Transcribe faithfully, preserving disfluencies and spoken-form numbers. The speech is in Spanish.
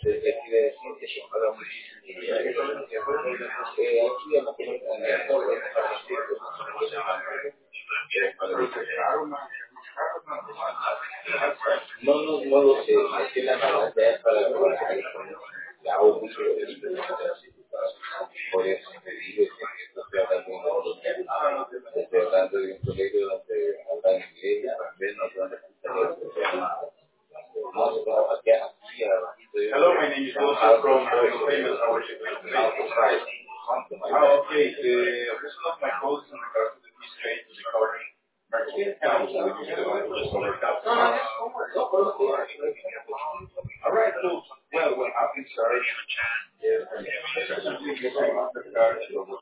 desde aquí de decir que se paga muchísimo. Eh, aquí en la película, en el pueblo, no, no, no lo sé, es que la maldad ya es para la la obvio, por eso te digo que estoy hablando de estoy hablando de un colegio donde hablan inglés, también no son Hello, my name is Joseph from the famous worship Christ. Oh, okay. The reason of my call is in regards to the district recovery marketing account, which is the one which is over that. All right, cool. Well, what happened, sorry.